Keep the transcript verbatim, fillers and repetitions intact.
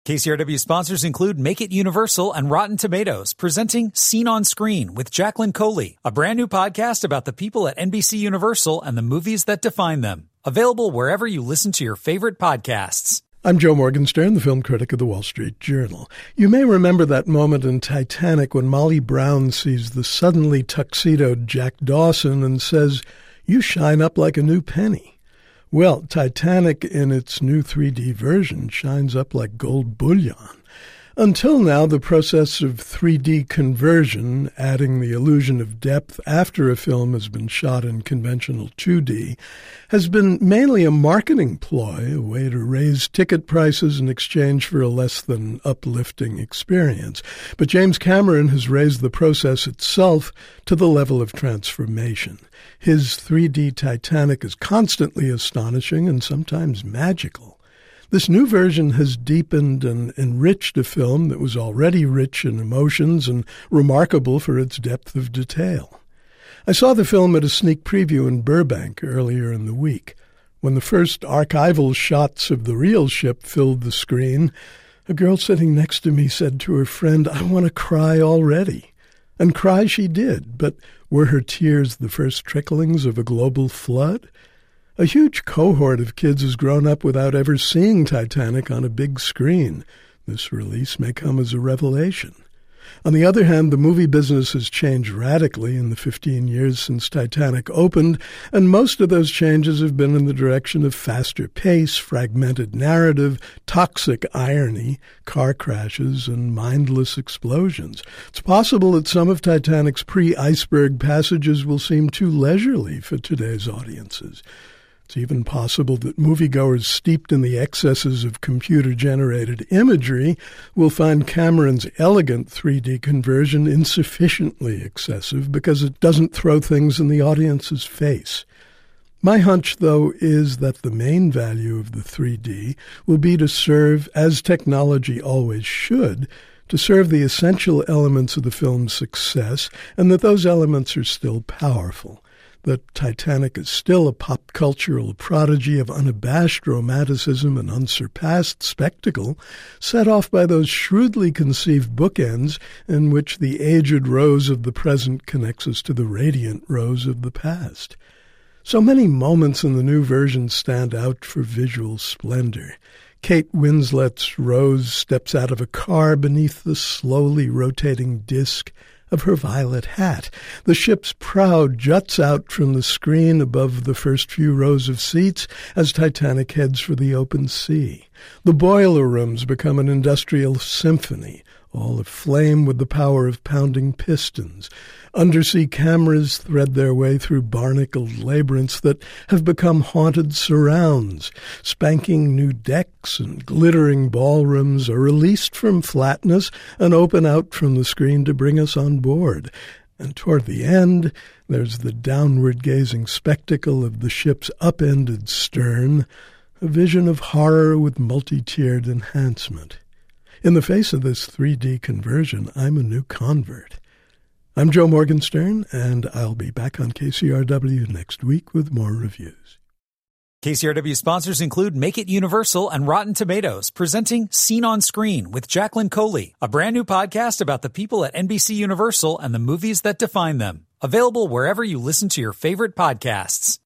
K C R W sponsors include Make It Universal and Rotten Tomatoes, presenting Scene on Screen with Jacqueline Coley, a brand new podcast about the people at N B C Universal and the movies that define them. Available wherever you listen to your favorite podcasts. I'm Joe Morgenstern, the film critic of the Wall Street Journal. You may remember that moment in Titanic when Molly Brown sees the suddenly tuxedoed Jack Dawson and says, "You shine up like a new penny." Well, Titanic in its new three D version shines up like gold bullion. Until now, the process of three D conversion, adding the illusion of depth after a film has been shot in conventional two D, has been mainly a marketing ploy, a way to raise ticket prices in exchange for a less than uplifting experience. But James Cameron has raised the process itself to the level of transformation. His three D Titanic is constantly astonishing and sometimes magical. This new version has deepened and enriched a film that was already rich in emotions and remarkable for its depth of detail. I saw the film at a sneak preview in Burbank earlier in the week. When the first archival shots of the real ship filled the screen, a girl sitting next to me said to her friend, "I want to cry already." And cry she did, but were her tears the first tricklings of a global flood? A huge cohort of kids has grown up without ever seeing Titanic on a big screen. This release may come as a revelation. On the other hand, the movie business has changed radically in the fifteen years since Titanic opened, and most of those changes have been in the direction of faster pace, fragmented narrative, toxic irony, car crashes, and mindless explosions. It's possible that some of Titanic's pre-iceberg passages will seem too leisurely for today's audiences. It's even possible that moviegoers steeped in the excesses of computer-generated imagery will find Cameron's elegant three D conversion insufficiently excessive because it doesn't throw things in the audience's face. My hunch, though, is that the main value of the three D will be to serve, as technology always should, to serve the essential elements of the film's success, and that those elements are still powerful. That Titanic is still a pop cultural prodigy of unabashed romanticism and unsurpassed spectacle, set off by those shrewdly conceived bookends in which the aged rose of the present connects us to the radiant rose of the past. So many moments in the new version stand out for visual splendor. Kate Winslet's Rose steps out of a car beneath the slowly rotating disk of her violet hat. The ship's prow juts out from the screen above the first few rows of seats as Titanic heads for the open sea. The boiler rooms become an industrial symphony, all aflame with the power of pounding pistons. Undersea cameras thread their way through barnacled labyrinths that have become haunted surrounds. Spanking new decks and glittering ballrooms are released from flatness and open out from the screen to bring us on board. And toward the end, there's the downward-gazing spectacle of the ship's upended stern, a vision of horror with multi-tiered enhancement. In the face of this three D conversion, I'm a new convert. I'm Joe Morgenstern, and I'll be back on K C R W next week with more reviews. K C R W sponsors include Make It Universal and Rotten Tomatoes, presenting Scene on Screen with Jacqueline Coley, a brand new podcast about the people at N B C Universal and the movies that define them. Available wherever you listen to your favorite podcasts.